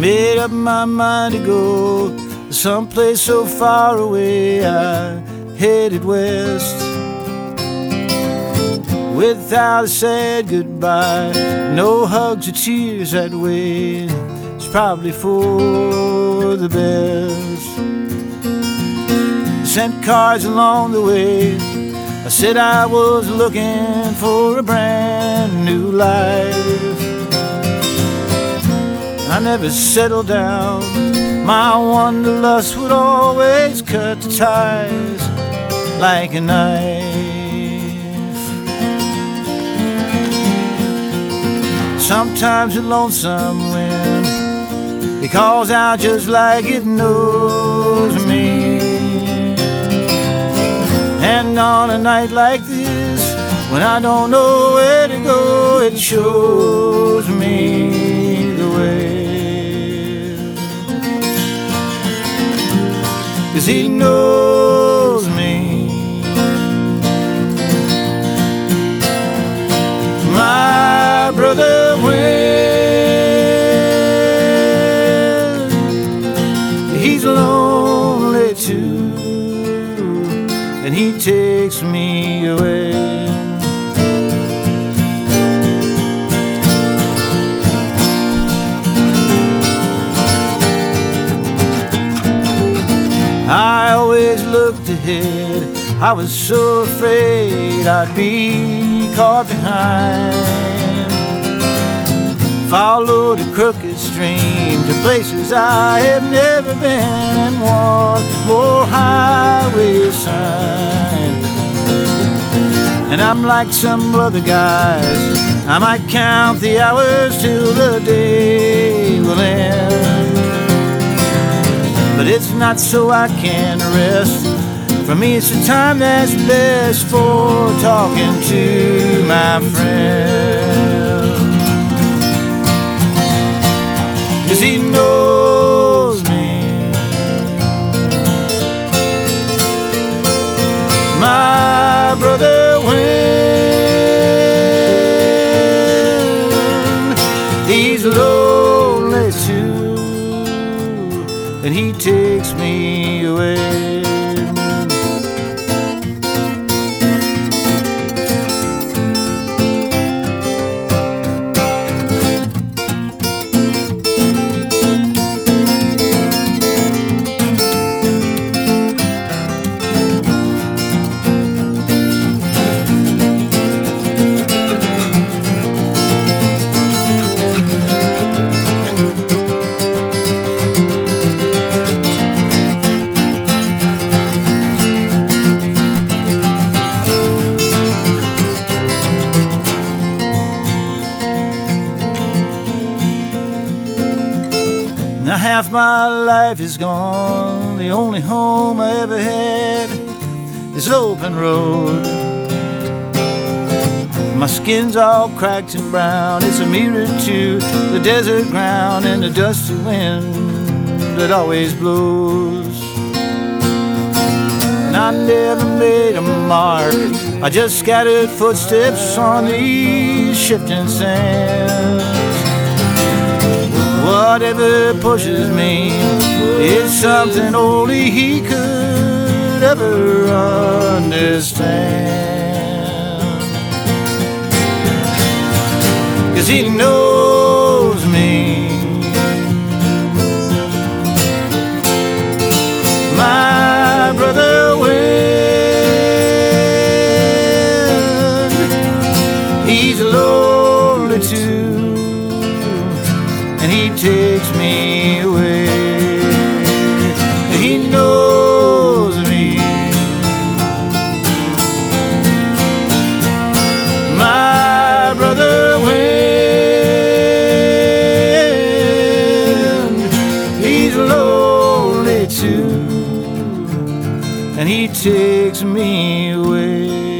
made up my mind to go someplace so far away. I headed west without a sad goodbye, no hugs or tears that way. It's probably for the best. Sent cards along the way. I said I was looking for a brand new life. I never settled down. My wanderlust would always cut the ties like a knife. Sometimes the lonesome wind, it calls out just like it knows me. And on a night like this, when I don't know where to go, it shows me the way. 'Cause he knows me. My brother Wind, he's lonely too, and he takes me away. I always looked ahead, I was so afraid I'd be caught behind. Followed a crooked stream to places I have never been, and one more highway sign. And I'm like some other guys, I might count the hours till the day will end. But it's not so I can rest. For me it's the time that's best for talking to my friend. 'Cause he knows me. My brother Wind, he's lonely too, and he takes me away. Now half my life is gone. The only home I ever had is open road. My skin's all cracked and brown. It's a mirror to the desert ground and the dusty wind that always blows. And I never made a mark, I just scattered footsteps on these shifting sands. Whatever pushes me is something only he could ever understand. 'Cause he knows me. My brother Wind, he's lonely too, and he takes me away. He knows me. My brother Wind, he's lonely too, and he takes me away.